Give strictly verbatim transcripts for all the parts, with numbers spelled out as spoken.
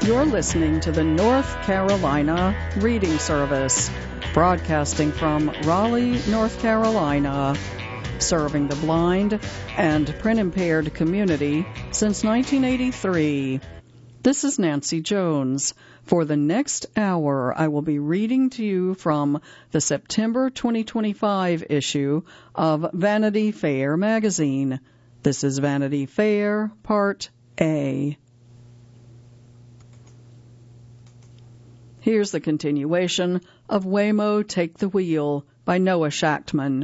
You're listening to the North Carolina Reading Service, broadcasting from Raleigh, North Carolina, serving the blind and print-impaired community since nineteen eighty-three. This is Nancy Jones. For the next hour, I will be reading to you from the September twenty twenty-five issue of Vanity Fair magazine. This is Vanity Fair, Part A. Here's the continuation of Waymo Take the Wheel by Noah Shachtman.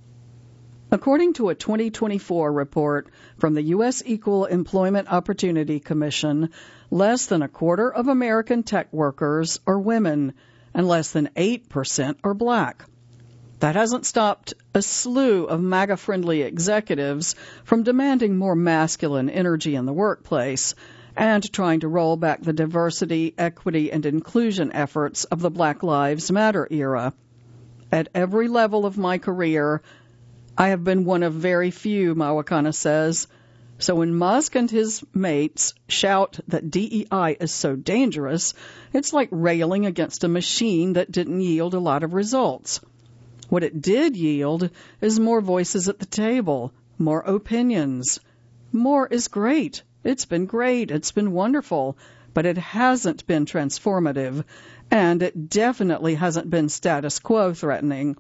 According to a twenty twenty-four report from the U S Equal Employment Opportunity Commission, less than a quarter of American tech workers are women, and less than eight percent are black. That hasn't stopped a slew of MAGA-friendly executives from demanding more masculine energy in the workplace and trying to roll back the diversity, equity, and inclusion efforts of the Black Lives Matter era. At every level of my career, I have been one of very few, Mawakana says. So when Musk and his mates shout that D E I is so dangerous, it's like railing against a machine that didn't yield a lot of results. What it did yield is more voices at the table, more opinions. More is great. It's been great. It's been wonderful. But it hasn't been transformative, and it definitely hasn't been status quo threatening.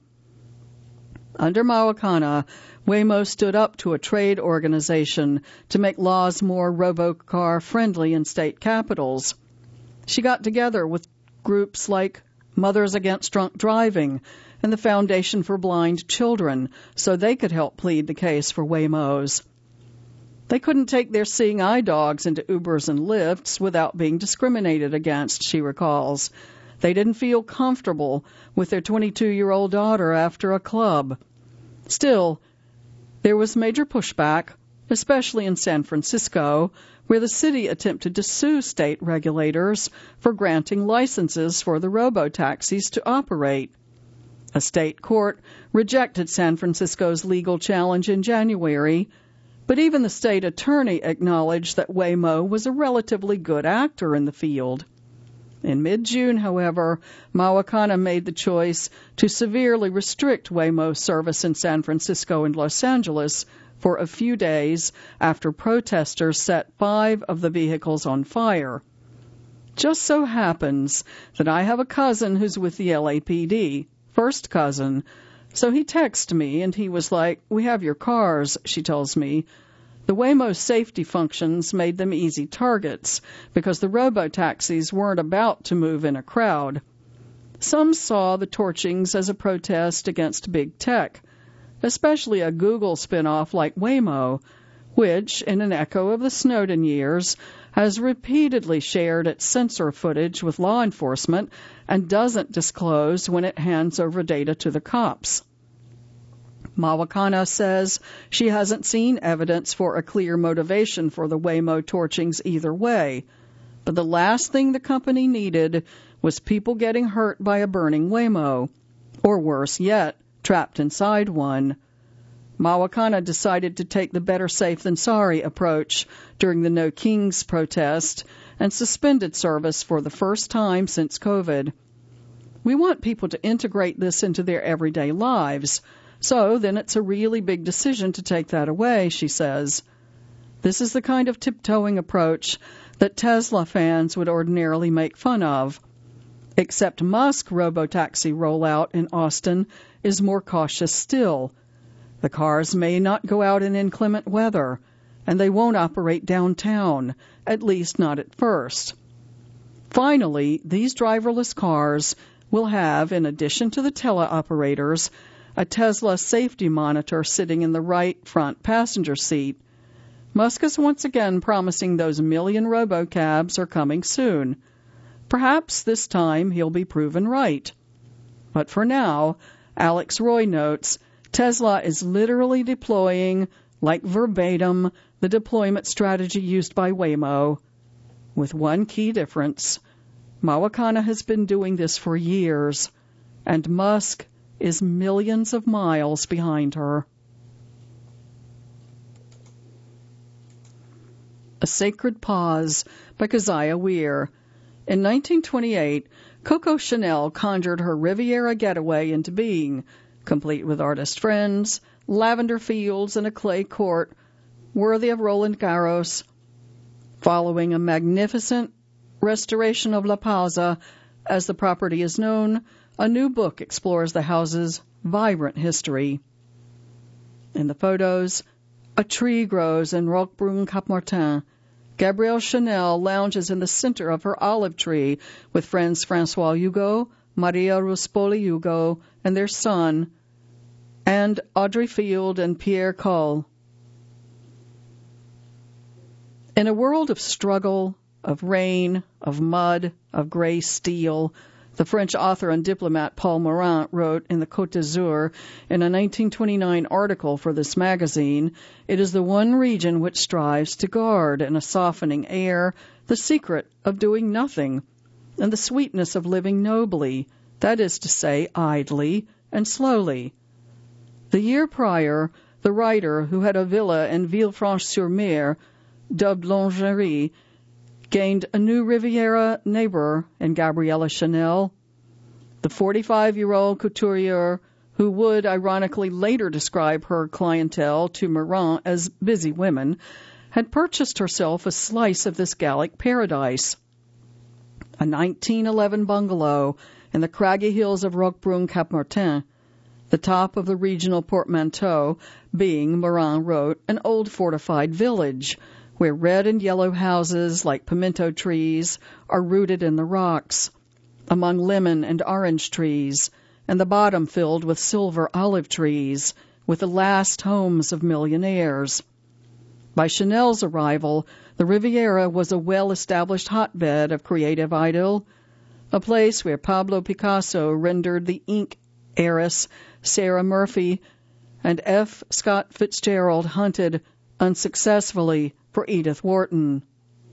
Under Mawakana, Waymo stood up to a trade organization to make laws more robocar-friendly in state capitals. She got together with groups like Mothers Against Drunk Driving and the Foundation for Blind Children so they could help plead the case for Waymos. They couldn't take their seeing eye dogs into Ubers and Lyfts without being discriminated against, she recalls. They didn't feel comfortable with their twenty-two-year-old daughter after a club. Still, there was major pushback, especially in San Francisco, where the city attempted to sue state regulators for granting licenses for the robo-taxis to operate. A state court rejected San Francisco's legal challenge in January, but even the state attorney acknowledged that Waymo was a relatively good actor in the field. In mid-June, however, Mawakana made the choice to severely restrict Waymo's service in San Francisco and Los Angeles for a few days after protesters set five of the vehicles on fire. Just so happens that I have a cousin who's with the L A P D, first cousin, so he texted me and he was like, "We have your cars," she tells me. The Waymo safety functions made them easy targets because the robo-taxis weren't about to move in a crowd. Some saw the torchings as a protest against big tech, especially a Google spinoff like Waymo, which, in an echo of the Snowden years, has repeatedly shared its sensor footage with law enforcement and doesn't disclose when it hands over data to the cops. Mawakana says she hasn't seen evidence for a clear motivation for the Waymo torchings either way, but the last thing the company needed was people getting hurt by a burning Waymo, or worse yet, trapped inside one. Mawakana decided to take the better safe than sorry approach during the No Kings protest and suspended service for the first time since COVID. We want people to integrate this into their everyday lives, so then it's a really big decision to take that away, she says. This is the kind of tiptoeing approach that Tesla fans would ordinarily make fun of. Except Musk robotaxi rollout in Austin is more cautious still. The cars may not go out in inclement weather, and they won't operate downtown, at least not at first. Finally, these driverless cars will have, in addition to the teleoperators, a Tesla safety monitor sitting in the right front passenger seat. Musk is once again promising those million robocabs are coming soon. Perhaps this time he'll be proven right. But for now, Alex Roy notes, Tesla is literally deploying, like verbatim, the deployment strategy used by Waymo, with one key difference. Mawakana has been doing this for years, and Musk is millions of miles behind her. A Sacred Pause by Keziah Weir. In nineteen twenty-eight, Coco Chanel conjured her Riviera getaway into being, complete with artist friends, lavender fields, and a clay court worthy of Roland Garros. Following a magnificent restoration of La Pausa, as the property is known, a new book explores the house's vibrant history. In the photos, a tree grows in Roquebrune Cap Martin. Gabrielle Chanel lounges in the center of her olive tree with friends Francois Hugo, Maria Ruspoli Hugo, and their son, and Audrey Field and Pierre Coll. In a world of struggle, of rain, of mud, of gray steel, the French author and diplomat Paul Morand wrote in the Côte d'Azur in a nineteen twenty-nine article for this magazine, it is the one region which strives to guard in a softening air the secret of doing nothing and the sweetness of living nobly, that is to say, idly and slowly. The year prior, the writer, who had a villa in Villefranche-sur-Mer, dubbed Lingerie, gained a new Riviera neighbor in Gabriella Chanel. The forty-five-year-old couturier, who would ironically later describe her clientele to Morand as busy women, had purchased herself a slice of this Gallic paradise. A nineteen eleven bungalow in the craggy hills of Roquebrune Cap Martin, the top of the regional portmanteau being, Morand wrote, an old fortified village, where red and yellow houses like pimento trees are rooted in the rocks, among lemon and orange trees, and the bottom filled with silver olive trees, with the last homes of millionaires. By Chanel's arrival, the Riviera was a well-established hotbed of creative idyll, a place where Pablo Picasso rendered the ink heiress Sarah Murphy, and F. Scott Fitzgerald hunted unsuccessfully for Edith Wharton.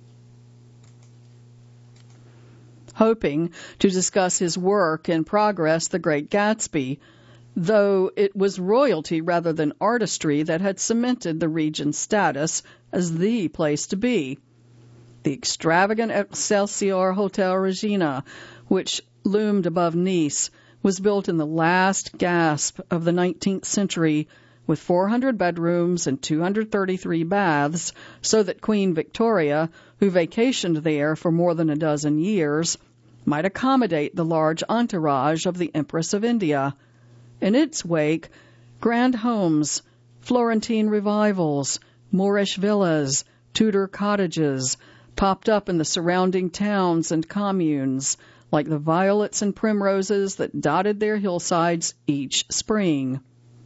Hoping to discuss his work in progress, The Great Gatsby, though it was royalty rather than artistry that had cemented the region's status as the place to be. The extravagant Excelsior Hotel Regina, which loomed above Nice, was built in the last gasp of the nineteenth century with four hundred bedrooms and two hundred thirty-three baths, so that Queen Victoria, who vacationed there for more than a dozen years, might accommodate the large entourage of the Empress of India. In its wake, grand homes, Florentine revivals, Moorish villas, Tudor cottages popped up in the surrounding towns and communes, like the violets and primroses that dotted their hillsides each spring.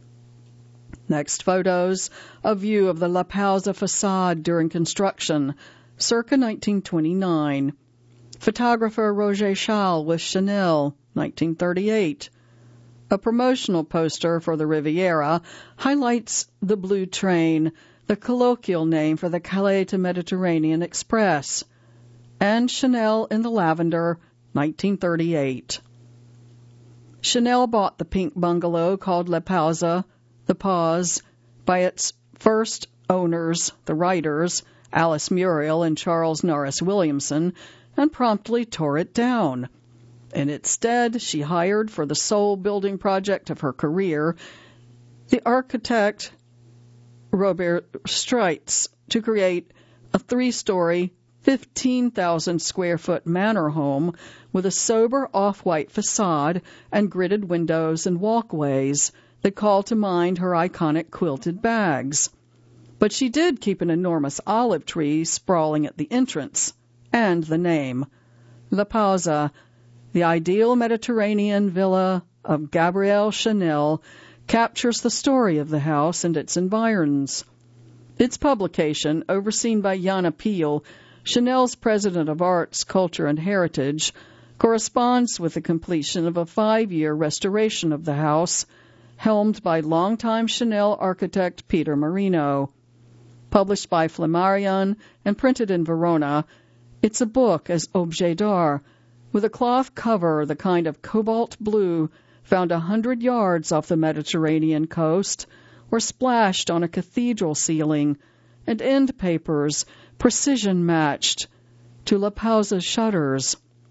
Next photos, a view of the La Pausa facade during construction, circa nineteen twenty-nine. Photographer Roger Chasles with Chanel, nineteen thirty-eight. A promotional poster for the Riviera highlights the Blue Train, the colloquial name for the Calais to Mediterranean Express, and Chanel in the Lavender, nineteen thirty-eight. Chanel bought the pink bungalow called La Pausa, the Pause, by its first owners, the writers, Alice Muriel and Charles Norris Williamson, and promptly tore it down. In its stead, she hired for the sole building project of her career the architect Robert Streitz to create a three-story, fifteen thousand square foot manor home with a sober off-white facade and gridded windows and walkways that call to mind her iconic quilted bags. But she did keep an enormous olive tree sprawling at the entrance, and the name. La Pausa, the ideal Mediterranean villa of Gabrielle Chanel, captures the story of the house and its environs. Its publication, overseen by Jana Peel, Chanel's president of Arts, Culture, and Heritage, corresponds with the completion of a five-year restoration of the house, helmed by longtime Chanel architect Peter Marino. Published by Flammarion and printed in Verona, it's a book as objet d'art, with a cloth cover the kind of cobalt blue found a hundred yards off the Mediterranean coast, or splashed on a cathedral ceiling, and end papers precision-matched to La Pausa's shutters.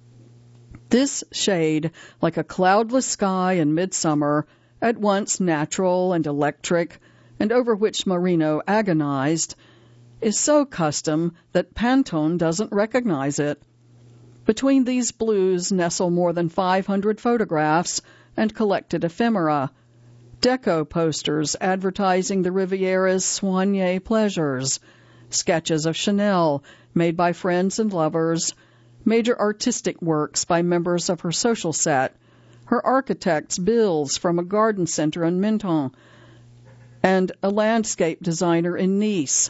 This shade, like a cloudless sky in midsummer, at once natural and electric, and over which Marino agonized, is so custom that Pantone doesn't recognize it. Between these blues nestle more than five hundred photographs and collected ephemera, deco posters advertising the Riviera's soigné pleasures, sketches of Chanel made by friends and lovers, major artistic works by members of her social set, her architect's bills from a garden center in Menton, and a landscape designer in Nice.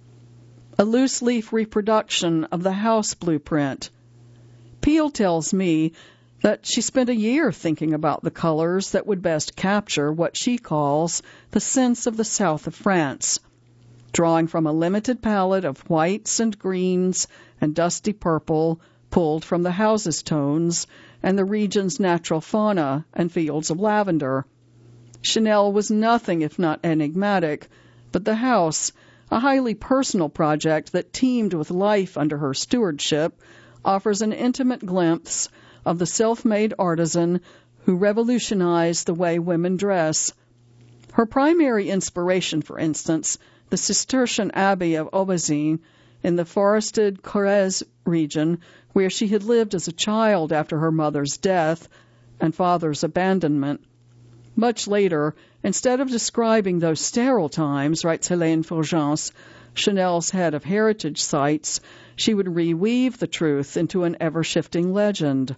A loose-leaf reproduction of the house blueprint. Peel tells me that she spent a year thinking about the colors that would best capture what she calls the sense of the south of France, drawing from a limited palette of whites and greens and dusty purple pulled from the houses' tones and the region's natural fauna and fields of lavender. Chanel was nothing if not enigmatic, but the house, a highly personal project that teemed with life under her stewardship, offers an intimate glimpse of the self-made artisan who revolutionized the way women dress. Her primary inspiration, for instance, the Cistercian Abbey of Aubazine in the forested Corrèze region, where she had lived as a child after her mother's death and father's abandonment. Much later, instead of describing those sterile times, writes Hélène Fulgence, Chanel's head of heritage sites, she would reweave the truth into an ever-shifting legend.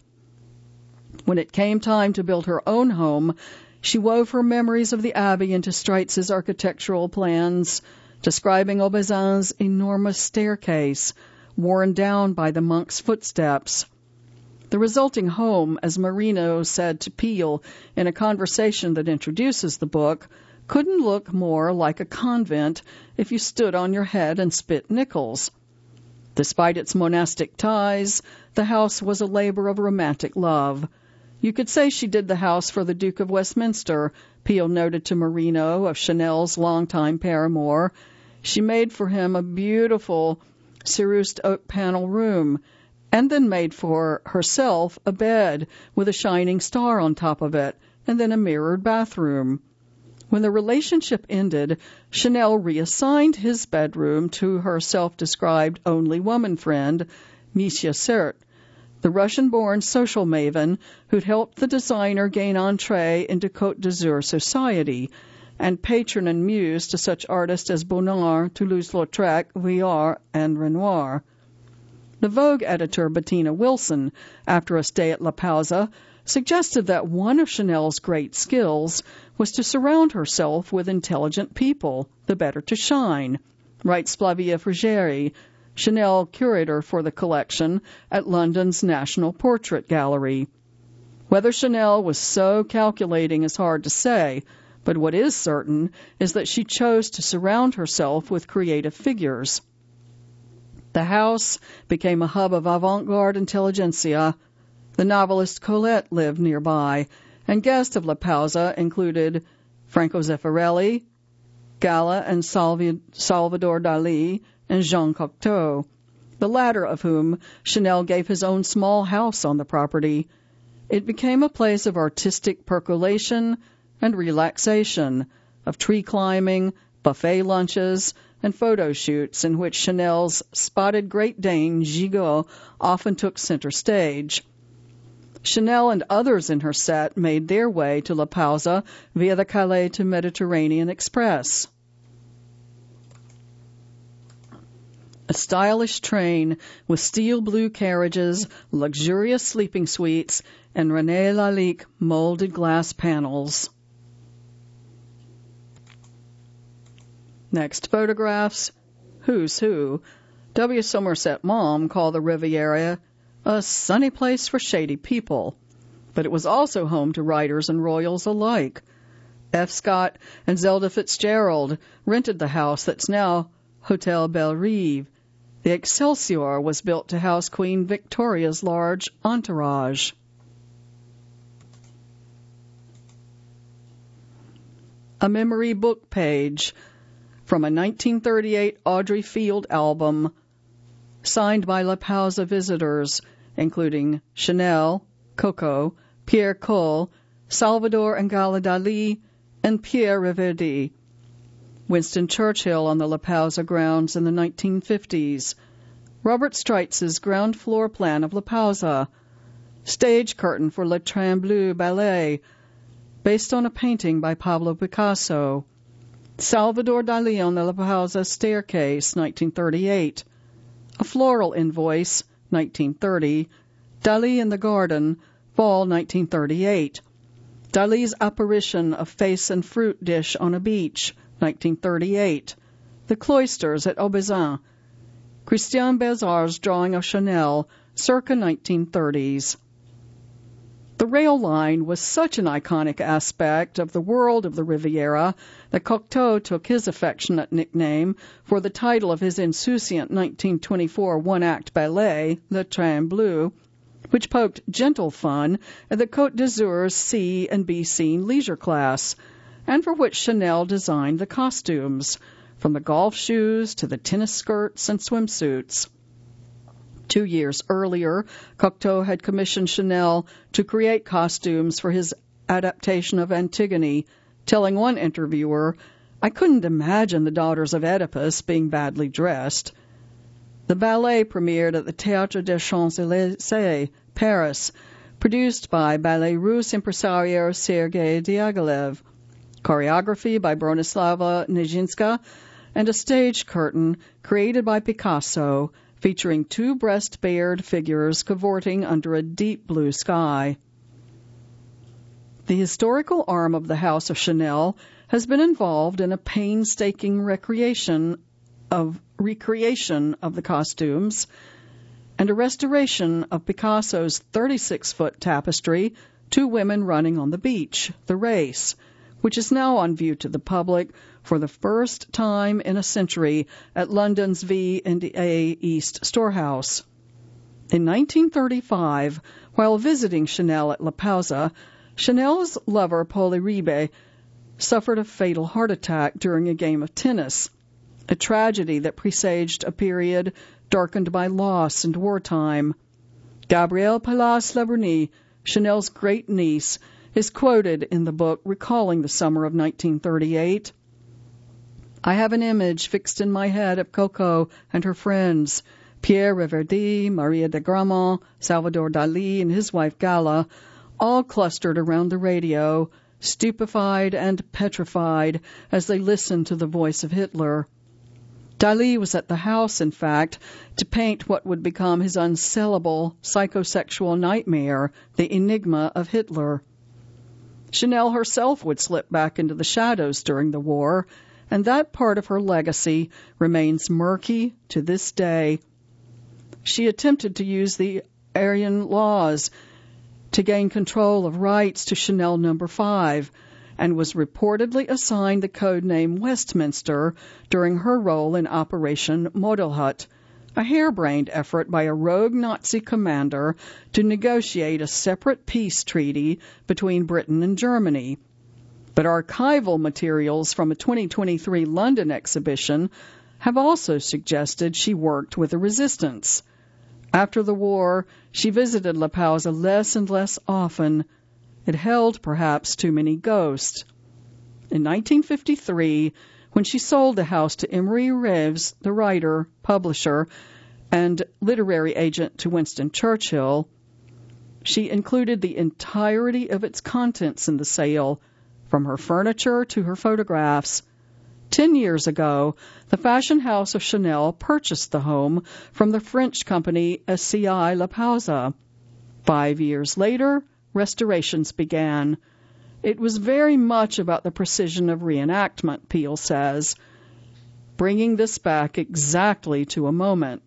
When it came time to build her own home, she wove her memories of the Abbey into Streitz's architectural plans, describing Aubazine's enormous staircase, worn down by the monk's footsteps. The resulting home, as Marino said to Peel in a conversation that introduces the book, couldn't look more like a convent if you stood on your head and spit nickels. Despite its monastic ties, the house was a labor of romantic love. You could say she did the house for the Duke of Westminster, Peel noted to Marino of Chanel's longtime paramour. She made for him a beautiful cerused oak panel room, and then made for herself a bed with a shining star on top of it, and then a mirrored bathroom. When the relationship ended, Chanel reassigned his bedroom to her self-described only woman friend, Misha Sert, the Russian-born social maven who'd helped the designer gain entree into Côte d'Azur society, and patron and muse to such artists as Bonnard, Toulouse-Lautrec, Vuillard, and Renoir. The Vogue editor Bettina Wilson, after a stay at La Pausa, suggested that one of Chanel's great skills was to surround herself with intelligent people, the better to shine, writes Flavia Frugeri, Chanel curator for the collection at London's National Portrait Gallery. Whether Chanel was so calculating is hard to say, but what is certain is that she chose to surround herself with creative figures. The house became a hub of avant-garde intelligentsia. The novelist Colette lived nearby, and guests of La Pausa included Franco Zeffirelli, Gala and Salvi- Salvador Dali, and Jean Cocteau, the latter of whom Chanel gave his own small house on the property. It became a place of artistic percolation and relaxation, of tree climbing, buffet lunches, and photo shoots in which Chanel's spotted Great Dane, Gigot, often took center stage. Chanel and others in her set made their way to La Pausa via the Calais to Mediterranean Express. A stylish train with steel blue carriages, luxurious sleeping suites, and René Lalique molded glass panels. Next photographs. Who's who. W. Somerset Maugham called the Riviera a sunny place for shady people, but it was also home to writers and royals alike. F. Scott and Zelda Fitzgerald rented the house that's now Hotel Belle Rive. The Excelsior was built to house Queen Victoria's large entourage. A memory book page from a nineteen thirty-eight Audrey Field album, signed by La Pausa visitors, including Chanel, Coco, Pierre Cole, Salvador and Gala Dali, and Pierre Reverdy. Winston Churchill on the La Pausa grounds in the nineteen fifties. Robert Streitz's ground floor plan of La Pausa. Stage curtain for Le Train Bleu Ballet, based on a painting by Pablo Picasso. Salvador Dali on the La Pausa staircase, nineteen thirty-eight. A floral invoice, nineteen thirty. Dali in the garden, fall nineteen thirty-eight. Dali's apparition of face and fruit dish on a beach, nineteen thirty-eight. The cloisters at Aubezin. Christian Bézard's drawing of Chanel, circa nineteen thirties. The rail line was such an iconic aspect of the world of the Riviera that Cocteau took his affectionate nickname for the title of his insouciant nineteen twenty-four one-act ballet, Le Train Bleu, which poked gentle fun at the Côte d'Azur's C and B scene leisure class, and for which Chanel designed the costumes, from the golf shoes to the tennis skirts and swimsuits. Two years earlier, Cocteau had commissioned Chanel to create costumes for his adaptation of Antigone, telling one interviewer, "I couldn't imagine the daughters of Oedipus being badly dressed." The ballet premiered at the Théâtre des Champs-Élysées, Paris, produced by Ballet Russe impresario Sergei Diaghilev, choreography by Bronislava Nijinská, and a stage curtain created by Picasso, featuring two breast-bared figures cavorting under a deep blue sky. The historical arm of the House of Chanel has been involved in a painstaking recreation of recreation of the costumes and a restoration of Picasso's thirty-six-foot tapestry, Two Women Running on the Beach, The Race, which is now on view to the public for the first time in a century at London's V and A East Storehouse. In nineteen thirty-five, while visiting Chanel at La Pausa, Chanel's lover, Paul Uribe, suffered a fatal heart attack during a game of tennis, a tragedy that presaged a period darkened by loss and wartime. Gabrielle Palas-Labourny, Chanel's great niece, is quoted in the book recalling the summer of nineteen thirty-eight. "I have an image fixed in my head of Coco and her friends, Pierre Reverdy, Maria de Grammont, Salvador Dali, and his wife Gala, all clustered around the radio, stupefied and petrified as they listened to the voice of Hitler. Dali was at the house, in fact, to paint what would become his unsellable psychosexual nightmare, the enigma of Hitler. Chanel herself would slip back into the shadows during the war, and that part of her legacy remains murky to this day. She attempted to use the Aryan laws to gain control of rights to Chanel number five, and was reportedly assigned the code name Westminster during her role in Operation Modelhut, a harebrained effort by a rogue Nazi commander to negotiate a separate peace treaty between Britain and Germany. But archival materials from a twenty twenty-three London exhibition have also suggested she worked with the resistance. After the war, she visited La Pausa less and less often. It held perhaps too many ghosts. In nineteen fifty-three, when she sold the house to Emery Reeves, the writer, publisher, and literary agent to Winston Churchill, she included the entirety of its contents in the sale, from her furniture to her photographs. Ten years ago, the fashion house of Chanel purchased the home from the French company S C I La Pausa. Five years later, restorations began. It was very much about the precision of reenactment, Peel says, bringing this back exactly to a moment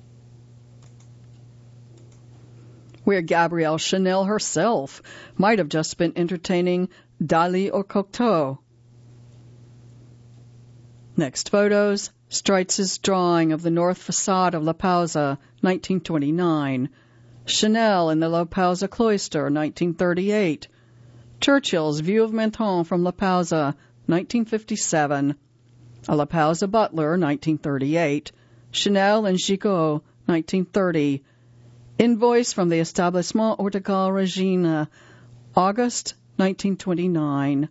where Gabrielle Chanel herself might have just been entertaining Dali or Cocteau. Next photos, Streitz's drawing of the north facade of La Pausa, nineteen twenty-nine. Chanel in the La Pausa cloister, nineteen thirty-eight. Churchill's view of Menton from La Pausa, nineteen fifty-seven. A La Pausa butler, nineteen thirty-eight. Chanel and Gigot, nineteen thirty. Invoice from the Etablissement Horticole Regina, August nineteen twenty-nine.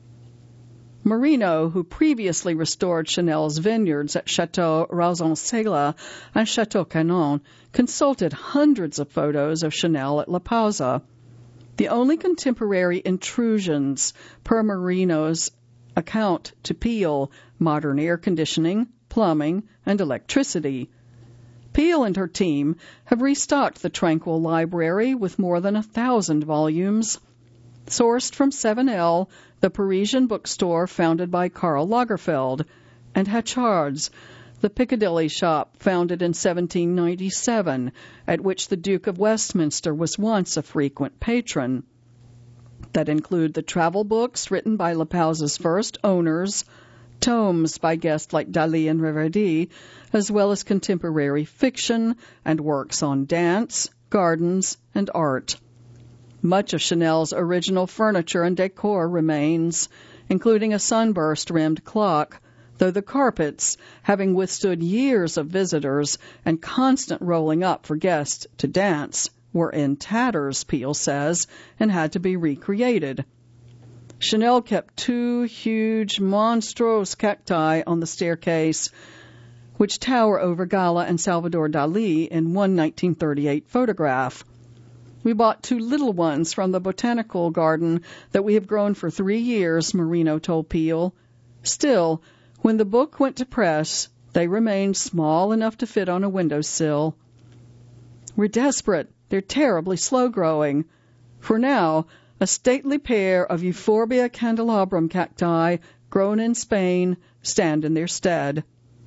Marino, who previously restored Chanel's vineyards at Chateau Rauzan-Sela and Chateau Canon, consulted hundreds of photos of Chanel at La Pausa. The only contemporary intrusions, per Marino's account to Peel, modern air conditioning, plumbing, and electricity. Peel and her team have restocked the tranquil library with more than a thousand volumes. Sourced from seven L, the Parisian bookstore founded by Karl Lagerfeld, and Hatchard's, the Piccadilly shop founded in seventeen ninety-seven, at which the Duke of Westminster was once a frequent patron. That include the travel books written by La Pausa's first owners, tomes by guests like Dali and Reverdy, as well as contemporary fiction and works on dance, gardens, and art. Much of Chanel's original furniture and decor remains, including a sunburst-rimmed clock, though the carpets, having withstood years of visitors and constant rolling up for guests to dance, were in tatters, Peel says, and had to be recreated. Chanel kept two huge monstrous cacti on the staircase, which tower over Gala and Salvador Dali in one nineteen thirty-eight photograph. We bought two little ones from the botanical garden that we have grown for three years, Marino told Peel. Still, when the book went to press, they remained small enough to fit on a windowsill. We're desperate. They're terribly slow-growing. For now, a stately pair of Euphorbia candelabrum cacti, grown in Spain, stand in their stead.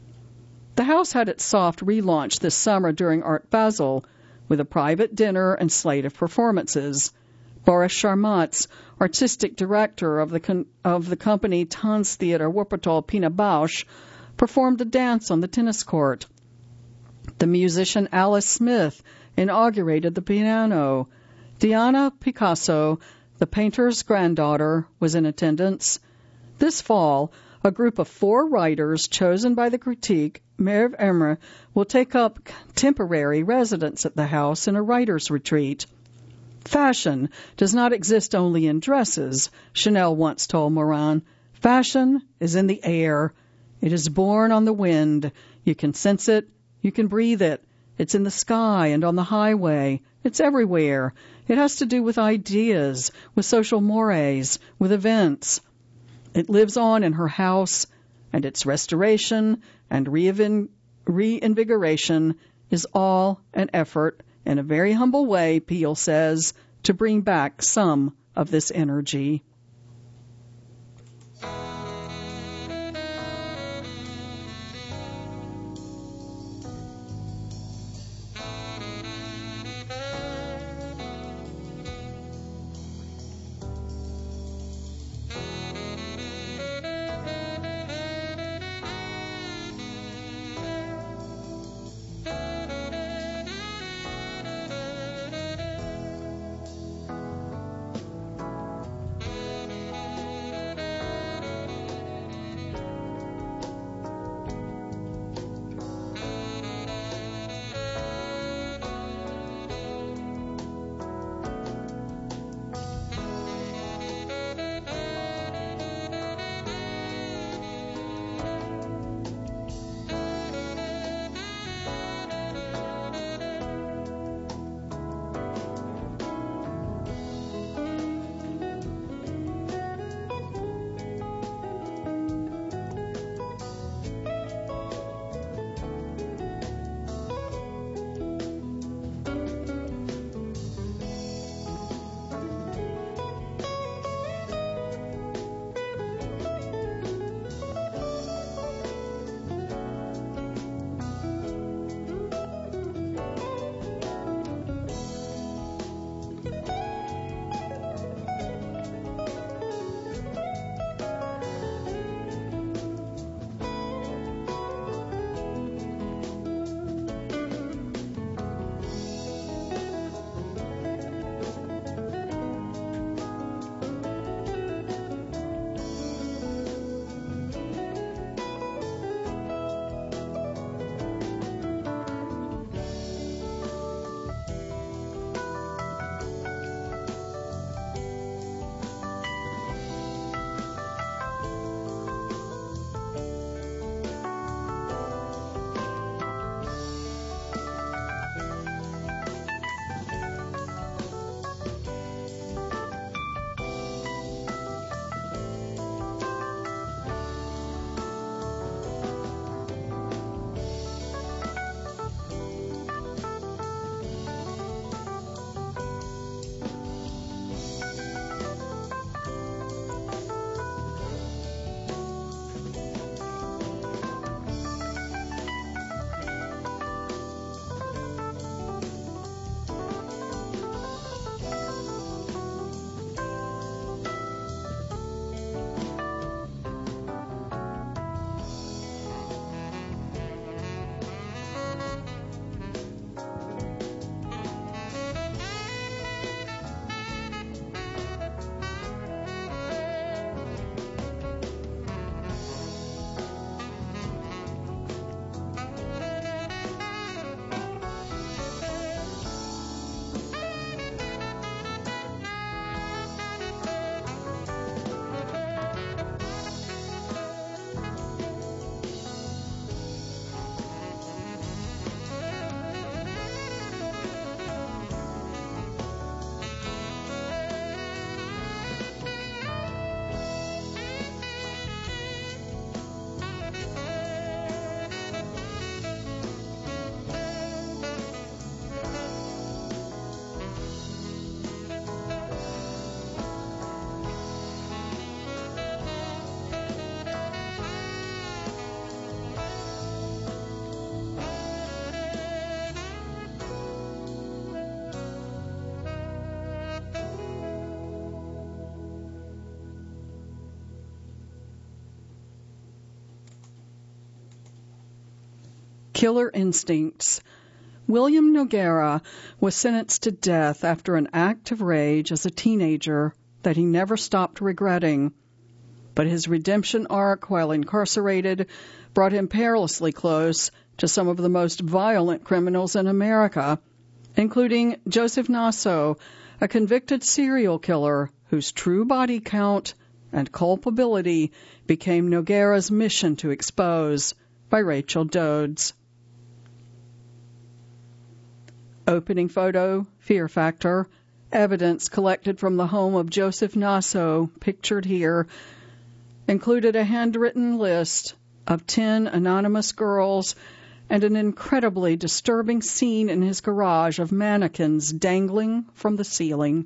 The house had its soft relaunch this summer during Art Basel, with a private dinner and slate of performances. Boris Charmatz, artistic director of the con- of the company Tanztheater Wuppertal Pina Bausch, performed a dance on the tennis court. The musician Alice Smith inaugurated the piano. Diana Picasso, the painter's granddaughter, was in attendance. This fall, a group of four writers chosen by the critique, Merv Emmer, will take up temporary residence at the house in a writer's retreat. Fashion does not exist only in dresses, Chanel once told Moran. Fashion is in the air. It is born on the wind. You can sense it. You can breathe it. It's in the sky and on the highway. It's everywhere. It has to do with ideas, with social mores, with events. It lives on in her house, and its restoration and reinvin- reinvigoration is all an effort, in a very humble way, Peel says, to bring back some of this energy. Killer instincts. William Nogueira was sentenced to death after an act of rage as a teenager that he never stopped regretting. But his redemption arc while incarcerated brought him perilously close to some of the most violent criminals in America, including Joseph Nasso, a convicted serial killer whose true body count and culpability became Nogueira's mission to expose, by Rachel Dodds. Opening photo, Fear Factor, evidence collected from the home of Joseph Nasso, pictured here, included a handwritten list of ten anonymous girls and an incredibly disturbing scene in his garage of mannequins dangling from the ceiling.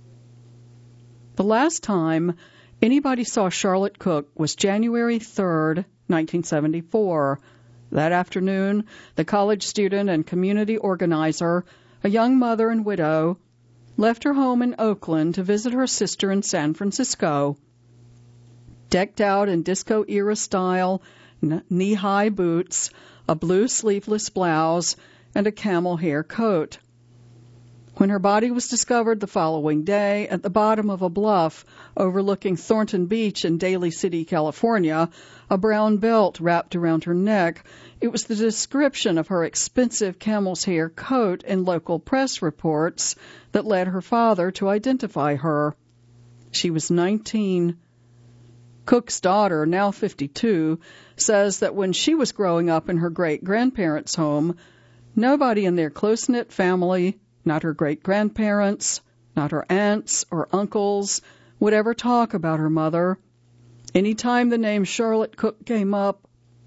The last time anybody saw Charlotte Cook was January third, nineteen seventy-four. That afternoon, the college student and community organizer, a young mother and widow, left her home in Oakland to visit her sister in San Francisco. Decked out in disco-era style, knee-high boots, a blue sleeveless blouse, and a camel hair coat. When her body was discovered the following day at the bottom of a bluff overlooking Thornton Beach in Daly City, California, a brown belt wrapped around her neck, it was the description of her expensive camel's hair coat in local press reports that led her father to identify her. She was nineteen. Cook's daughter, now fifty-two, says that when she was growing up in her great-grandparents' home, nobody in their close-knit family, not her great-grandparents, not her aunts or uncles, would ever talk about her mother. Any time the name Charlotte Cook came up,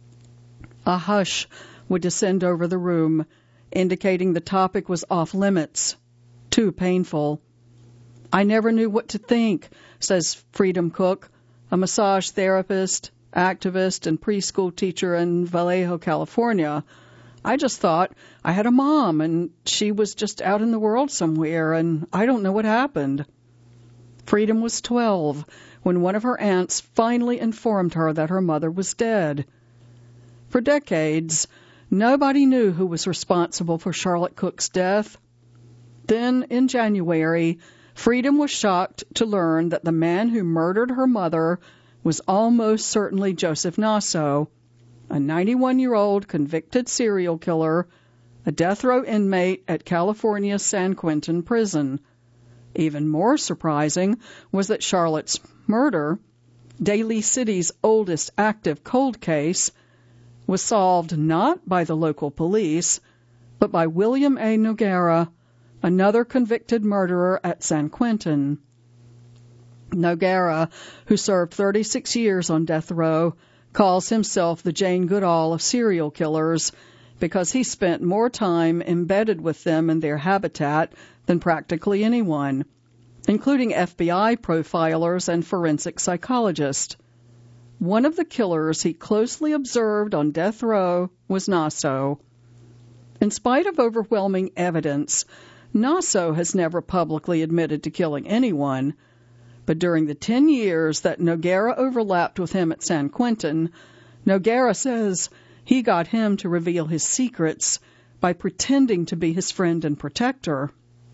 a hush would descend over the room, indicating the topic was off limits, too painful. I never knew what to think, says Freedom Cook, a massage therapist, activist, and preschool teacher in Vallejo, California. I just thought I had a mom, and she was just out in the world somewhere, and I don't know what happened. Freedom was twelve when one of her aunts finally informed her that her mother was dead. For decades, nobody knew who was responsible for Charlotte Cook's death. Then, in January, Freedom was shocked to learn that the man who murdered her mother was almost certainly Joseph Nasso, a ninety-one-year-old convicted serial killer, a death row inmate at California's San Quentin prison. Even more surprising was that Charlotte's murder, Daly City's oldest active cold case, was solved not by the local police, but by William A. Nogueira, another convicted murderer at San Quentin. Nogueira, who served thirty-six years on death row, calls himself the Jane Goodall of serial killers because he spent more time embedded with them in their habitat than practically anyone, including F B I profilers and forensic psychologists. One of the killers he closely observed on death row was Nasso. In spite of overwhelming evidence, Nasso has never publicly admitted to killing anyone, but during the ten years that Nogueira overlapped with him at San Quentin, Nogueira says he got him to reveal his secrets by pretending to be his friend and protector.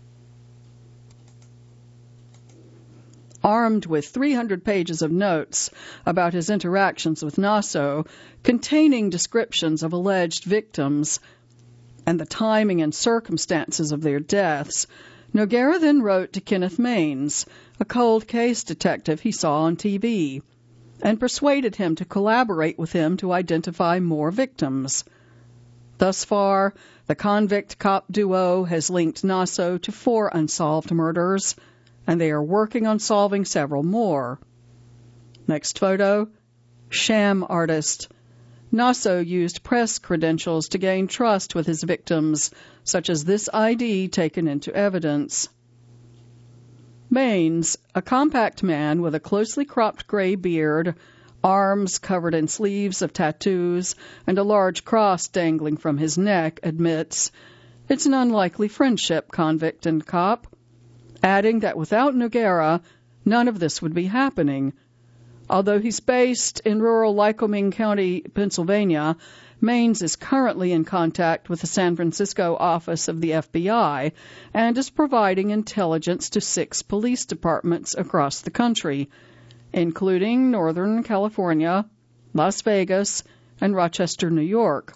Armed with three hundred pages of notes about his interactions with Nasso, containing descriptions of alleged victims and the timing and circumstances of their deaths, Nogueira then wrote to Kenneth Maines, a cold case detective he saw on T V, and persuaded him to collaborate with him to identify more victims. Thus far, the convict-cop duo has linked Nasso to four unsolved murders, and they are working on solving several more. Next photo, sham artist. Nasso used press credentials to gain trust with his victims, such as this I D taken into evidence. Maines, a compact man with a closely cropped gray beard, arms covered in sleeves of tattoos, and a large cross dangling from his neck, admits it's an unlikely friendship, convict and cop, adding that without Nogueira, none of this would be happening. Although he's based in rural Lycoming County, Pennsylvania, Maines is currently in contact with the San Francisco office of the F B I and is providing intelligence to six police departments across the country, including Northern California, Las Vegas, and Rochester, New York.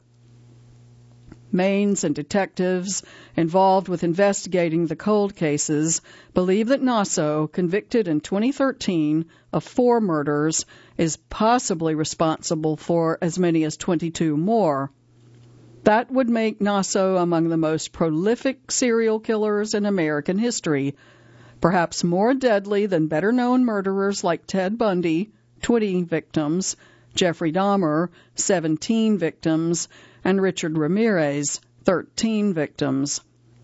Maines and detectives involved with investigating the cold cases believe that Nasso, convicted in twenty thirteen of four murders, is possibly responsible for as many as twenty-two more. That would make Nasso among the most prolific serial killers in American history, perhaps more deadly than better-known murderers like Ted Bundy, twenty victims, Jeffrey Dahmer, seventeen victims, and Richard Ramirez, thirteen victims.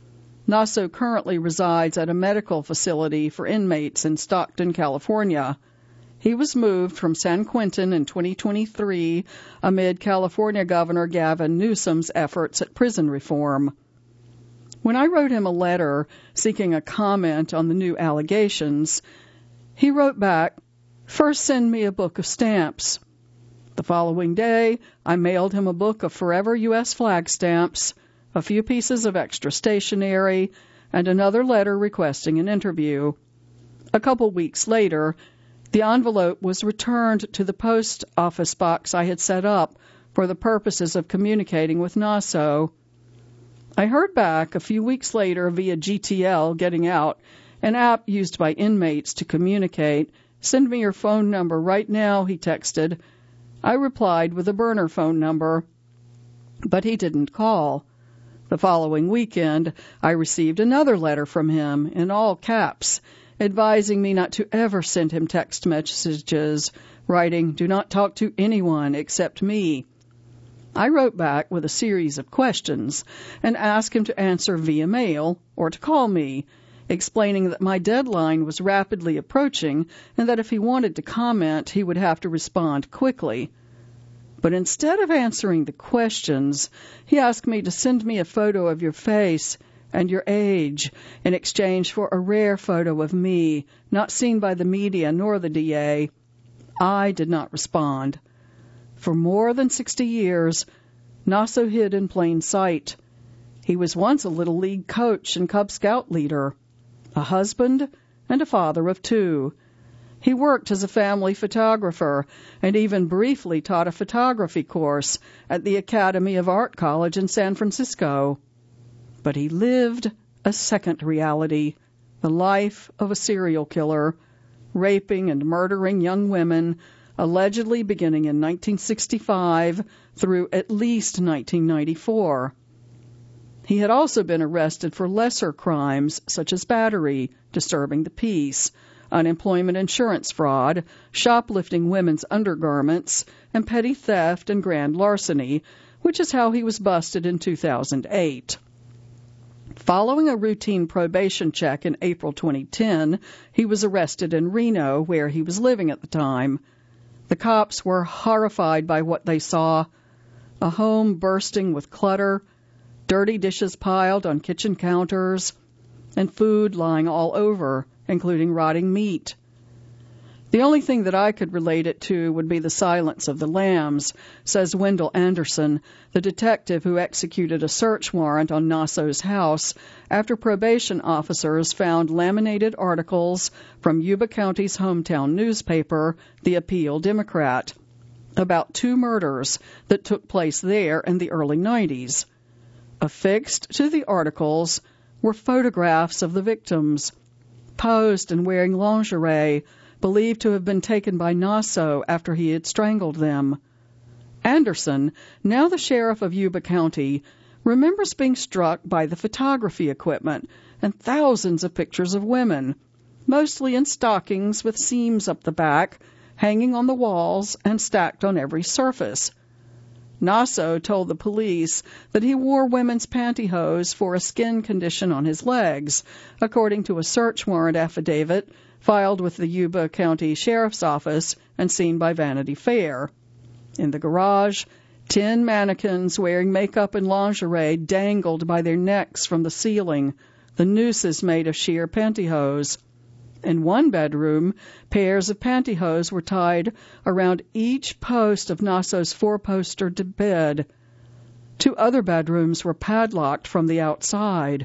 Nasso currently resides at a medical facility for inmates in Stockton, California. He was moved from San Quentin in twenty twenty-three amid California Governor Gavin Newsom's efforts at prison reform. When I wrote him a letter seeking a comment on the new allegations, he wrote back, "First send me a book of stamps." The following day, I mailed him a book of forever U S flag stamps, a few pieces of extra stationery, and another letter requesting an interview. A couple weeks later, the envelope was returned to the post office box I had set up for the purposes of communicating with Nasso. I heard back a few weeks later via G T L Getting Out, an app used by inmates to communicate. "Send me your phone number right now," he texted. I replied with a burner phone number, but he didn't call. The following weekend, I received another letter from him, in all caps, advising me not to ever send him text messages, writing, "Do not talk to anyone except me." I wrote back with a series of questions and asked him to answer via mail or to call me, explaining that my deadline was rapidly approaching and that if he wanted to comment, he would have to respond quickly. But instead of answering the questions, he asked me to send me a photo of your face and your age in exchange for a rare photo of me, not seen by the media nor the D A. I did not respond. For more than sixty years, Nasso hid in plain sight. He was once a Little League coach and Cub Scout leader, a husband, and a father of two. He worked as a family photographer and even briefly taught a photography course at the Academy of Art College in San Francisco. But he lived a second reality, the life of a serial killer, raping and murdering young women, allegedly beginning in nineteen sixty-five through at least nineteen ninety-four. He had also been arrested for lesser crimes such as battery, disturbing the peace, unemployment insurance fraud, shoplifting women's undergarments, and petty theft and grand larceny, which is how he was busted in two thousand eight. Following a routine probation check in April twenty ten, he was arrested in Reno, where he was living at the time. The cops were horrified by what they saw: a home bursting with clutter, dirty dishes piled on kitchen counters, and food lying all over, including rotting meat. The only thing that I could relate it to would be the silence of the lambs, says Wendell Anderson, the detective who executed a search warrant on Nasso's house after probation officers found laminated articles from Yuba County's hometown newspaper, the Appeal Democrat, about two murders that took place there in the early nineties. Affixed to the articles were photographs of the victims, posed and wearing lingerie, believed to have been taken by Nasso after he had strangled them. Anderson, now the sheriff of Yuba County, remembers being struck by the photography equipment and thousands of pictures of women, mostly in stockings with seams up the back, hanging on the walls and stacked on every surface. Nasso told the police that he wore women's pantyhose for a skin condition on his legs, according to a search warrant affidavit filed with the Yuba County Sheriff's Office and seen by Vanity Fair. In the garage, ten mannequins wearing makeup and lingerie dangled by their necks from the ceiling, the nooses made of sheer pantyhose. In one bedroom, pairs of pantyhose were tied around each post of Nasso's four-poster bed. Two other bedrooms were padlocked from the outside.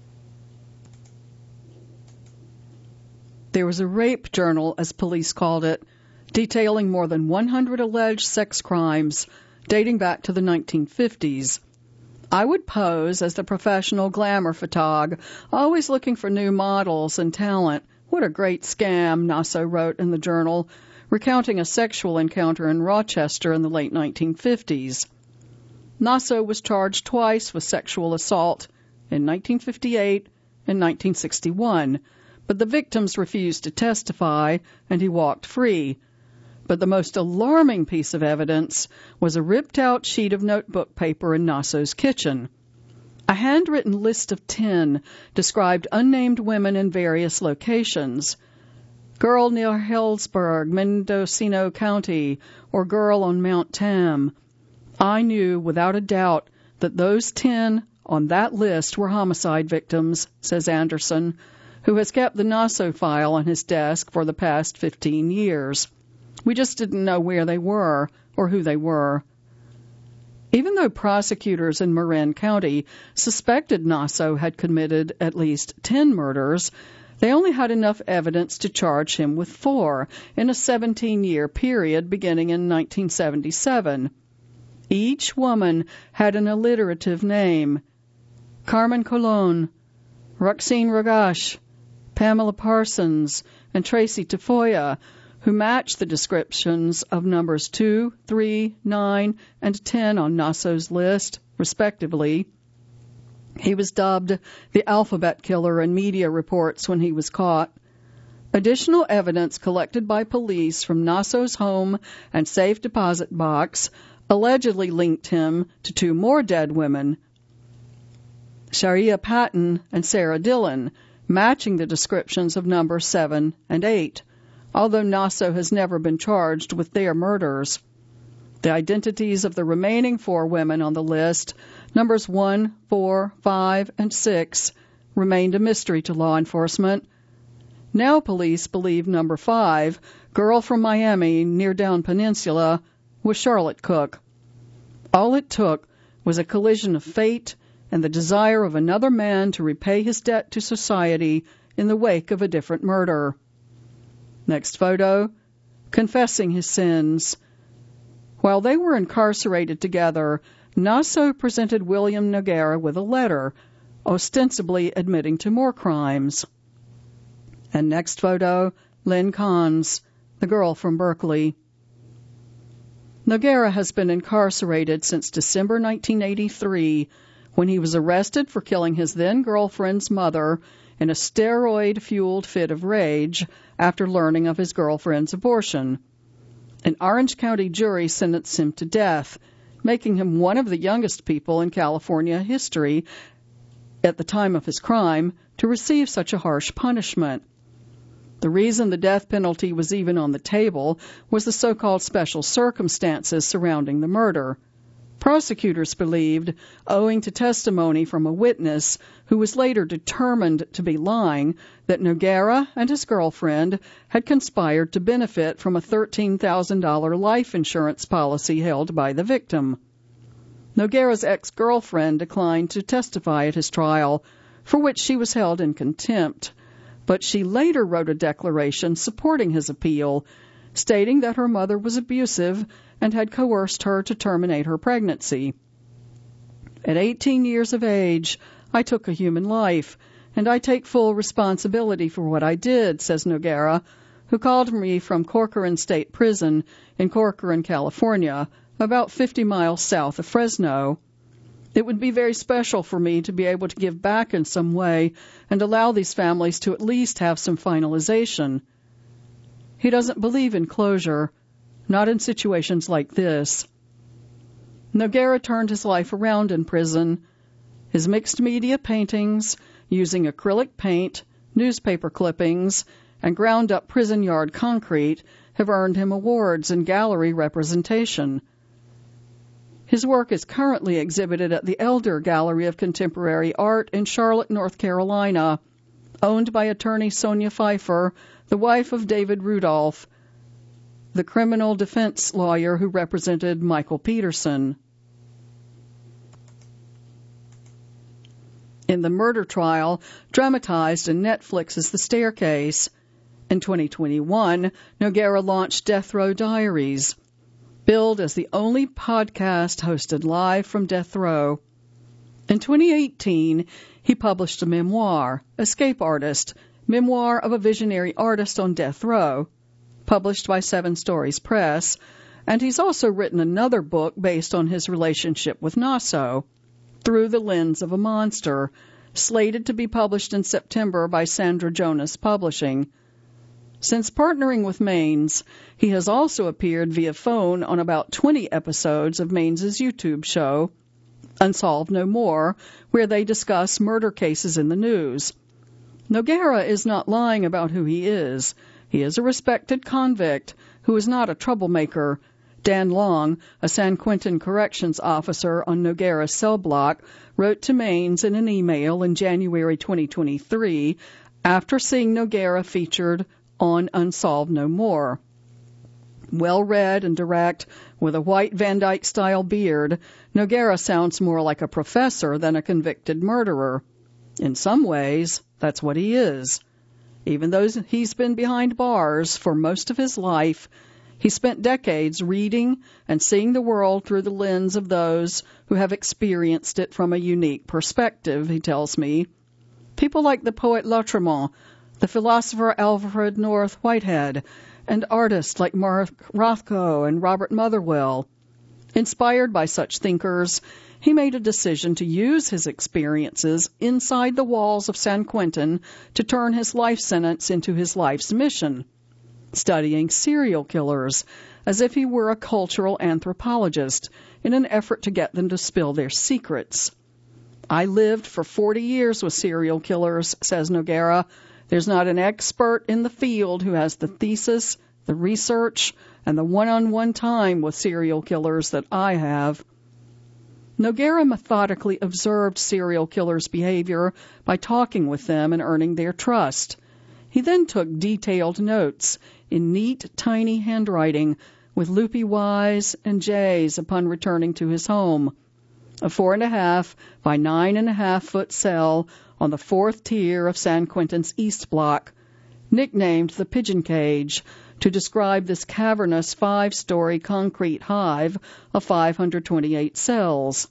There was a rape journal, as police called it, detailing more than one hundred alleged sex crimes dating back to the nineteen fifties. I would pose as the professional glamour photog, always looking for new models and talent. What a great scam, Nasso wrote in the journal, recounting a sexual encounter in Rochester in the late nineteen fifties. Nasso was charged twice with sexual assault, in nineteen fifty-eight and nineteen sixty-one, but the victims refused to testify, and he walked free. But the most alarming piece of evidence was a ripped-out sheet of notebook paper in Nasso's kitchen. A handwritten list of ten described unnamed women in various locations. Girl near Hillsburg, Mendocino County, or girl on Mount Tam. I knew without a doubt that those ten on that list were homicide victims, says Anderson, who has kept the Nasso file on his desk for the past fifteen years. We just didn't know where they were or who they were. Even though prosecutors in Marin County suspected Nasso had committed at least ten murders, they only had enough evidence to charge him with four in a seventeen-year period beginning in nineteen seventy-seven. Each woman had an alliterative name: Carmen Colon, Roxane Rogash, Pamela Parsons, and Tracy Tafoya, who matched the descriptions of numbers two, three, nine, and ten on Nasso's list, respectively. He was dubbed the alphabet killer in media reports when he was caught. Additional evidence collected by police from Nasso's home and safe deposit box allegedly linked him to two more dead women, Sharia Patton and Sarah Dillon, matching the descriptions of numbers seven and eight, although Nasso has never been charged with their murders. The identities of the remaining four women on the list, numbers one, four, five, and six, remained a mystery to law enforcement. Now police believe number five, girl from Miami near Down Peninsula, was Charlotte Cook. All it took was a collision of fate and the desire of another man to repay his debt to society in the wake of a different murder. Next photo, confessing his sins. While they were incarcerated together, Nasso presented William Noguera with a letter, ostensibly admitting to more crimes. And next photo, Lynn Cons, the girl from Berkeley. Noguera has been incarcerated since December nineteen eighty-three, when he was arrested for killing his then-girlfriend's mother in a steroid-fueled fit of rage after learning of his girlfriend's abortion. An Orange County jury sentenced him to death, making him one of the youngest people in California history at the time of his crime to receive such a harsh punishment. The reason the death penalty was even on the table was the so-called special circumstances surrounding the murder. Prosecutors believed, owing to testimony from a witness who was later determined to be lying, that Noguera and his girlfriend had conspired to benefit from a thirteen thousand dollars life insurance policy held by the victim. Noguera's ex-girlfriend declined to testify at his trial, for which she was held in contempt, but she later wrote a declaration supporting his appeal, stating that her mother was abusive and had coerced her to terminate her pregnancy. At eighteen years of age, I took a human life, and I take full responsibility for what I did, says Noguera, who called me from Corcoran State Prison in Corcoran, California, about fifty miles south of Fresno. It would be very special for me to be able to give back in some way and allow these families to at least have some finalization. He doesn't believe in closure, not in situations like this. Noguera turned his life around in prison. His mixed media paintings, using acrylic paint, newspaper clippings, and ground-up prison yard concrete, have earned him awards and gallery representation. His work is currently exhibited at the Elder Gallery of Contemporary Art in Charlotte, North Carolina, owned by attorney Sonia Pfeiffer, the wife of David Rudolph, the criminal defense lawyer who represented Michael Peterson. In the murder trial, dramatized in Netflix's The Staircase. In twenty twenty-one, Nogueira launched Death Row Diaries, billed as the only podcast hosted live from death row. In twenty eighteen, he published a memoir, Escape Artist, Memoir of a Visionary Artist on Death Row, published by Seven Stories Press, and he's also written another book based on his relationship with Naso, Through the Lens of a Monster, slated to be published in September by Sandra Jonas Publishing. Since partnering with Maines, he has also appeared via phone on about twenty episodes of Maines's YouTube show, Unsolved No More, where they discuss murder cases in the news. Nogueira is not lying about who he is. He is a respected convict who is not a troublemaker. Dan Long, a San Quentin corrections officer on Nogueira's cell block, wrote to Maines in an email in January twenty twenty-three after seeing Nogueira featured on Unsolved No More. Well-read and direct, with a white Van Dyke-style beard, Nogueira sounds more like a professor than a convicted murderer. In some ways, that's what he is. Even though he's been behind bars for most of his life, he spent decades reading and seeing the world through the lens of those who have experienced it from a unique perspective, he tells me. People like the poet Lautréamont, the philosopher Alfred North Whitehead, and artists like Mark Rothko and Robert Motherwell. Inspired by such thinkers, he made a decision to use his experiences inside the walls of San Quentin to turn his life sentence into his life's mission, studying serial killers as if he were a cultural anthropologist in an effort to get them to spill their secrets. I lived for forty years with serial killers, says Nogueira. There's not an expert in the field who has the thesis, the research, and the one-on-one time with serial killers that I have. Nogueira methodically observed serial killers' behavior by talking with them and earning their trust. He then took detailed notes in neat, tiny handwriting with loopy Y's and J's upon returning to his home, a four and a half by nine and a half foot cell on the fourth tier of San Quentin's East Block, nicknamed the Pigeon Cage, to describe this cavernous five-story concrete hive of five hundred twenty-eight cells.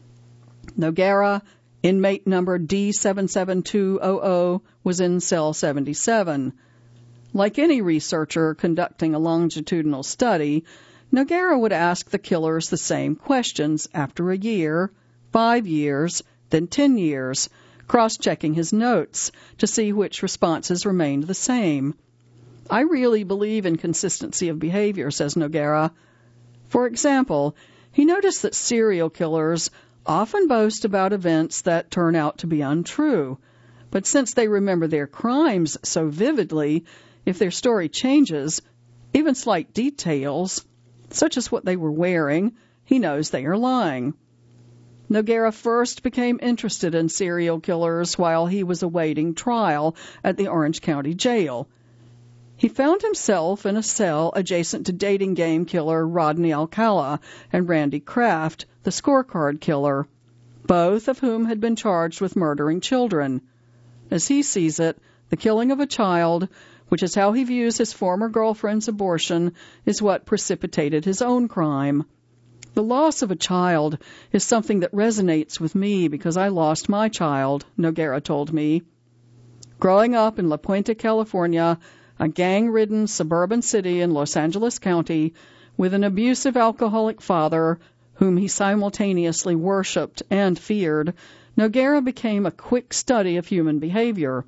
Nogueira, inmate number D seven seven two zero zero, was in cell seventy-seven. Like any researcher conducting a longitudinal study, Nogueira would ask the killers the same questions after a year, five years, then ten years, cross-checking his notes to see which responses remained the same. I really believe in consistency of behavior, says Nogueira. For example, he noticed that serial killers often boast about events that turn out to be untrue, but since they remember their crimes so vividly, if their story changes, even slight details, such as what they were wearing, he knows they are lying. Nogueira first became interested in serial killers while he was awaiting trial at the Orange County Jail. He found himself in a cell adjacent to dating game killer Rodney Alcala and Randy Kraft, the scorecard killer, both of whom had been charged with murdering children. As he sees it, the killing of a child, which is how he views his former girlfriend's abortion, is what precipitated his own crime. The loss of a child is something that resonates with me because I lost my child, Nogueira told me. Growing up in La Puente, California, a gang-ridden suburban city in Los Angeles County, with an abusive alcoholic father whom he simultaneously worshipped and feared, Nogueira became a quick study of human behavior.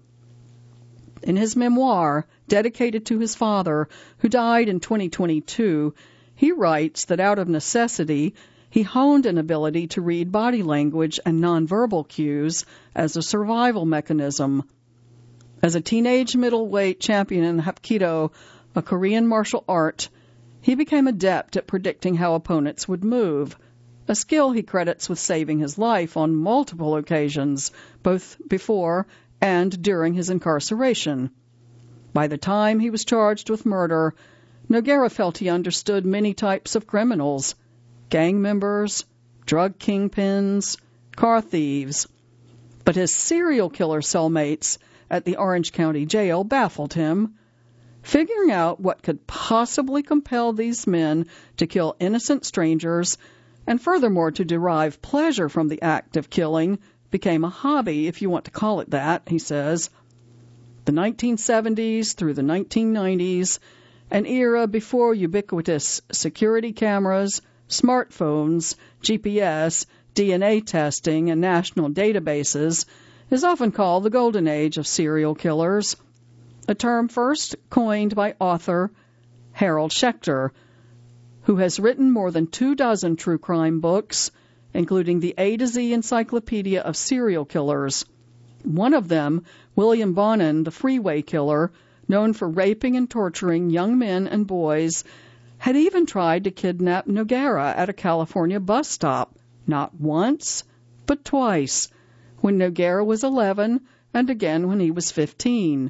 In his memoir, dedicated to his father, who died in twenty twenty-two, he writes that out of necessity, he honed an ability to read body language and nonverbal cues as a survival mechanism. As a teenage middleweight champion in Hapkido, a Korean martial art, he became adept at predicting how opponents would move, a skill he credits with saving his life on multiple occasions, both before and during his incarceration. By the time he was charged with murder, Nogueira felt he understood many types of criminals: gang members, drug kingpins, car thieves. But his serial killer cellmates at the Orange County Jail baffled him. Figuring out what could possibly compel these men to kill innocent strangers, and furthermore to derive pleasure from the act of killing, became a hobby, if you want to call it that, he says. The nineteen seventies through the nineteen nineties, an era before ubiquitous security cameras, smartphones, G P S, D N A testing, and national databases, is often called the golden age of serial killers, a term first coined by author Harold Schechter, who has written more than two dozen true crime books, including the A to Z Encyclopedia of Serial Killers. One of them, William Bonin, the Freeway Killer, known for raping and torturing young men and boys, had even tried to kidnap Nogueira at a California bus stop, not once, but twice, when Nogueira was eleven and again when he was fifteen.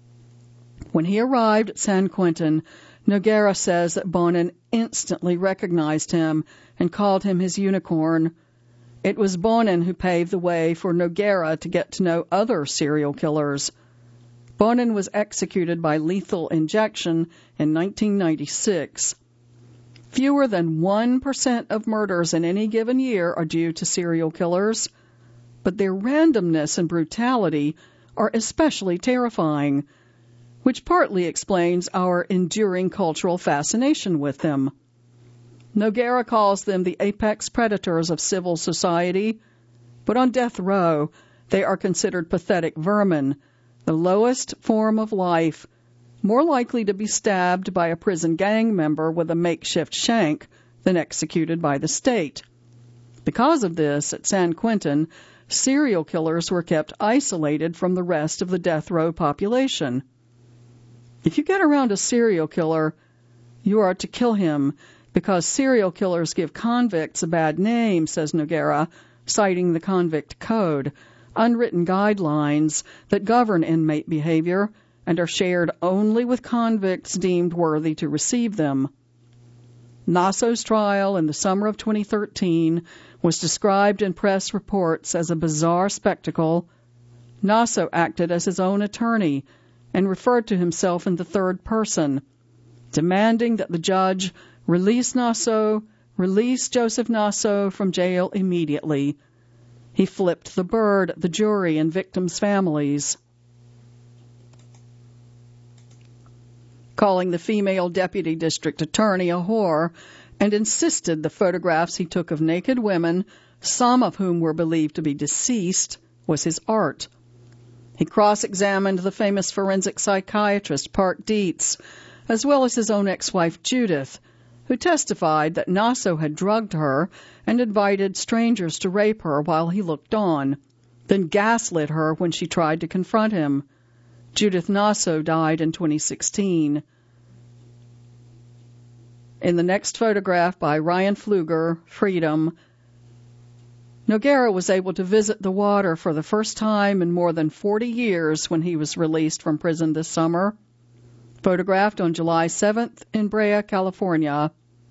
When he arrived at San Quentin, Nogueira says that Bonin instantly recognized him and called him his unicorn. It was Bonin who paved the way for Nogueira to get to know other serial killers. Bonin was executed by lethal injection in nineteen ninety-six. Fewer than one percent of murders in any given year are due to serial killers, but their randomness and brutality are especially terrifying, which partly explains our enduring cultural fascination with them. Nogueira calls them the apex predators of civil society, but on death row, they are considered pathetic vermin, the lowest form of life, more likely to be stabbed by a prison gang member with a makeshift shank than executed by the state. Because of this, at San Quentin, serial killers were kept isolated from the rest of the death row population. If you get around a serial killer, you are to kill him, because serial killers give convicts a bad name, says Nogueira, citing the Convict Code, unwritten guidelines that govern inmate behavior and are shared only with convicts deemed worthy to receive them. Nasso's trial in the summer of twenty thirteen was described in press reports as a bizarre spectacle. Nasso acted as his own attorney and referred to himself in the third person, demanding that the judge release Nasso, release Joseph Nasso from jail immediately. He flipped the bird at the jury and victims' families. Calling the female deputy district attorney a whore, and insisted the photographs he took of naked women, some of whom were believed to be deceased, was his art. He cross-examined the famous forensic psychiatrist Park Dietz, as well as his own ex-wife Judith, who testified that Nasso had drugged her and invited strangers to rape her while he looked on, then gaslit her when she tried to confront him. Judith Nasso died in twenty sixteen. In the next photograph by Ryan Pfluger, Freedom, Nogueira was able to visit the water for the first time in more than forty years when he was released from prison this summer. Photographed on July seventh in Brea, California.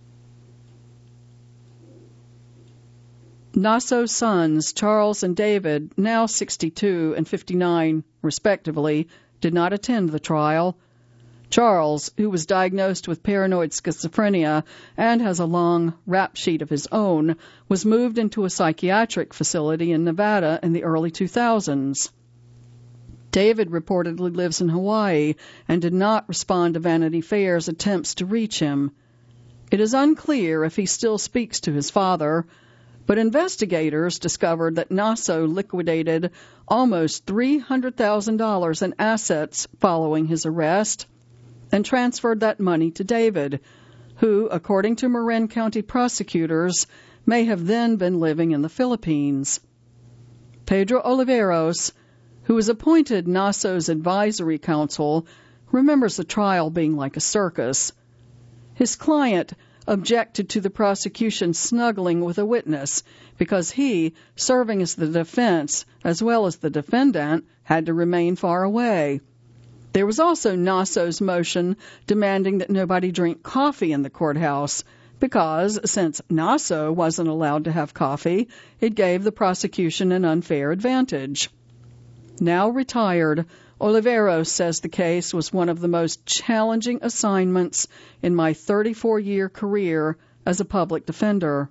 Nasso's sons, Charles and David, now sixty-two and fifty-nine, respectively, did not attend the trial. Charles, who was diagnosed with paranoid schizophrenia and has a long rap sheet of his own, was moved into a psychiatric facility in Nevada in the early two thousands. David reportedly lives in Hawaii and did not respond to Vanity Fair's attempts to reach him. It is unclear if he still speaks to his father, but investigators discovered that Nasso liquidated almost three hundred thousand dollars in assets following his arrest and transferred that money to David, who, according to Marin County prosecutors, may have then been living in the Philippines. Pedro Oliveros, who was appointed Nasso's advisory counsel, remembers the trial being like a circus. His client objected to the prosecution snuggling with a witness because he, serving as the defense as well as the defendant, had to remain far away. There was also Nasso's motion demanding that nobody drink coffee in the courthouse because, since Nasso wasn't allowed to have coffee, it gave the prosecution an unfair advantage. Now retired, Oliveros says the case was one of the most challenging assignments in my thirty-four-year career as a public defender.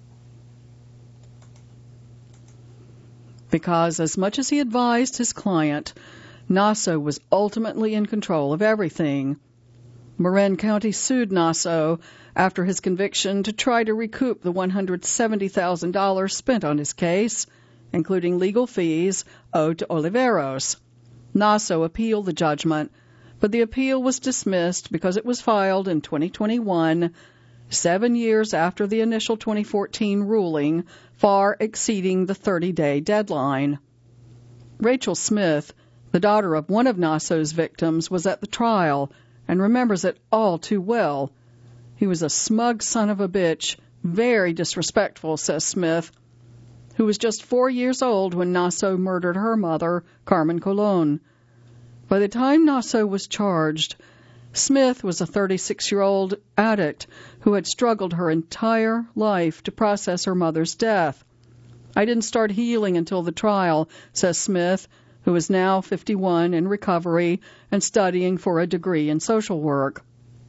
Because as much as he advised his client, Nasso was ultimately in control of everything. Marin County sued Nasso after his conviction to try to recoup the one hundred seventy thousand dollars spent on his case, including legal fees owed to Oliveros. Nasso appealed the judgment, but the appeal was dismissed because it was filed in twenty twenty-one, seven years after the initial twenty fourteen ruling, far exceeding the thirty-day deadline. Rachel Smith, the daughter of one of Nasso's victims, was at the trial and remembers it all too well. He was a smug son of a bitch, very disrespectful, says Smith, who was just four years old when Nasso murdered her mother, Carmen Colon. By the time Nasso was charged, Smith was a thirty-six-year-old addict who had struggled her entire life to process her mother's death. I didn't start healing until the trial, says Smith, who is now fifty-one, in recovery and studying for a degree in social work.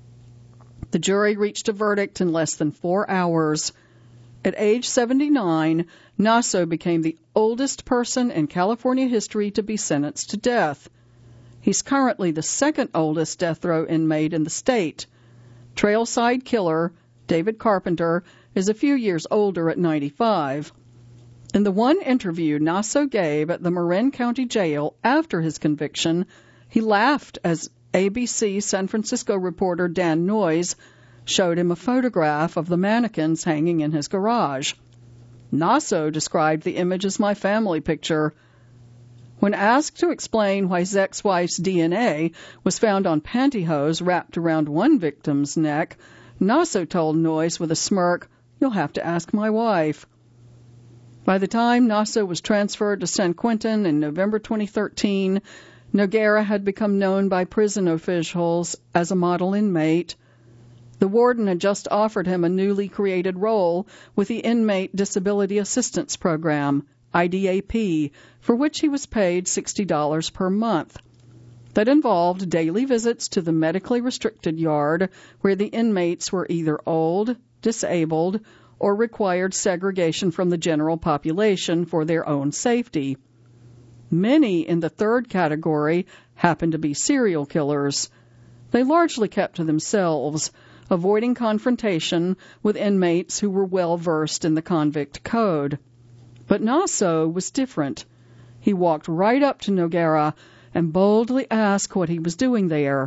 The jury reached a verdict in less than four hours. At age seventy-nine, Nasso became the oldest person in California history to be sentenced to death. He's currently the second oldest death row inmate in the state. Trailside killer David Carpenter is a few years older at ninety-five. In the one interview Nasso gave at the Marin County Jail after his conviction, he laughed as A B C San Francisco reporter Dan Noyes showed him a photograph of the mannequins hanging in his garage. Nasso described the image as my family picture. When asked to explain why his ex-wife's D N A was found on pantyhose wrapped around one victim's neck, Nasso told Noyes with a smirk, "You'll have to ask my wife." By the time Nasso was transferred to San Quentin in November twenty thirteen, Noguera had become known by prison officials as a model inmate. The warden had just offered him a newly created role with the Inmate Disability Assistance Program, I D A P, for which he was paid sixty dollars per month. That involved daily visits to the medically restricted yard where the inmates were either old, disabled, or required segregation from the general population for their own safety. Many in the third category happened to be serial killers. They largely kept to themselves, avoiding confrontation with inmates who were well versed in the convict code. But Nasso was different. He walked right up to Noguera and boldly asked what he was doing there.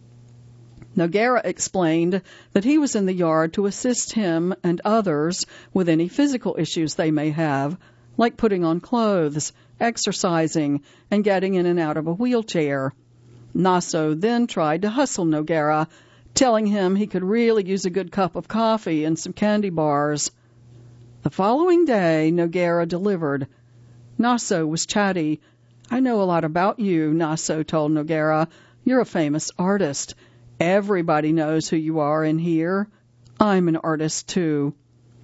Noguera explained that he was in the yard to assist him and others with any physical issues they may have, like putting on clothes, exercising, and getting in and out of a wheelchair. Nasso then tried to hustle Noguera, telling him he could really use a good cup of coffee and some candy bars. The following day, Noguera delivered. Nasso was chatty. "I know a lot about you," Nasso told Noguera. "You're a famous artist. Everybody knows who you are in here. I'm an artist, too."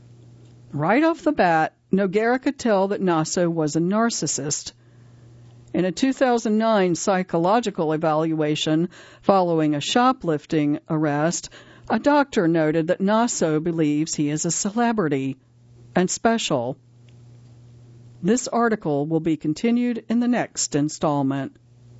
Right off the bat, Noguera could tell that Nasso was a narcissist. In a two thousand nine psychological evaluation following a shoplifting arrest, a doctor noted that Nasso believes he is a celebrity and special. This article will be continued in the next installment.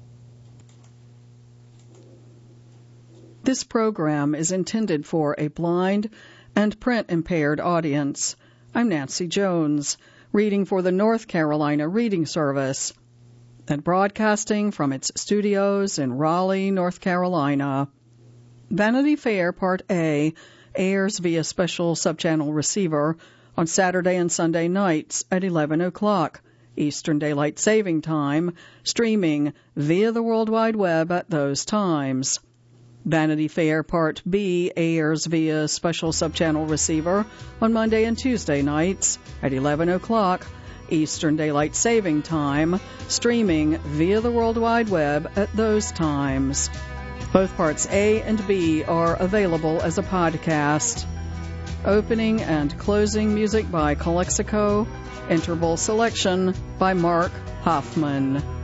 This program is intended for a blind and print-impaired audience. I'm Nancy Jones, reading for the North Carolina Reading Service, and broadcasting from its studios in Raleigh, North Carolina. Vanity Fair Part A airs via special subchannel receiver on Saturday and Sunday nights at eleven o'clock Eastern Daylight Saving Time, streaming via the World Wide Web at those times. Vanity Fair Part B airs via special subchannel receiver on Monday and Tuesday nights at eleven o'clock Eastern Daylight Saving Time, streaming via the World Wide Web at those times. Both Parts A and B are available as a podcast. Opening and closing music by Calexico. Interval selection by Mark Hoffman.